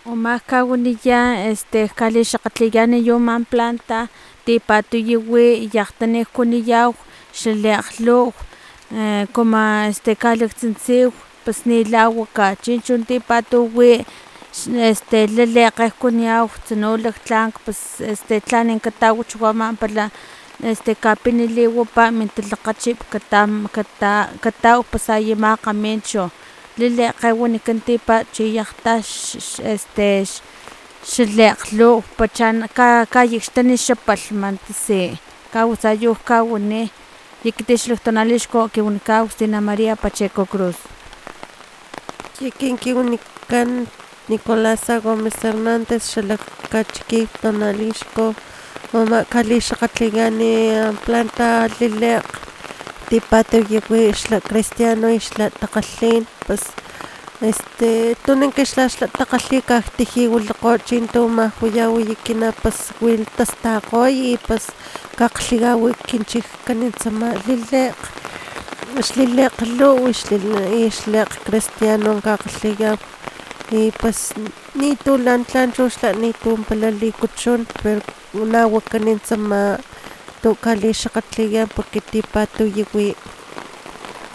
Omakawaniya kalixakgatliyani yuman planta tipatuyiwi yakgtanikuniyaw xalekglhuw como kalaktsintsiw pus nila waka chincho tipatuwi lalekgekuniyaw tsunu laktlank pus tlan kataw chu ama pala kapini liwapa min talakgachup kataw pus ayimakga mincho lilekge wanikan tipat chi yakgtax xalekglhuw kayakxtani xa palhman tasi kawatsayu kawani y ekiti xlaktonalixko kiwanikaw stina maria pacheco cruz. Akin kiwanikan Nicolasa Gomez Hernandez xalak kachikin tonalixko ama kalixakgatliyani planta lilekg tipatuyiwi xla cristiano xla takgalhin pues tununk xlatakgalhi kaktiji wilikgo chintu majuyaw kina pues wil tastakgoy y pues kakglhiyaw kinchijkan tsama lilekg xlilekglhuw xlekg cristiano kakgalhiyaw y pues nitu lantlan chu nitu pala likuchun pero nawakani tsama tu kalixakgatliyan porque tipatuyiwi.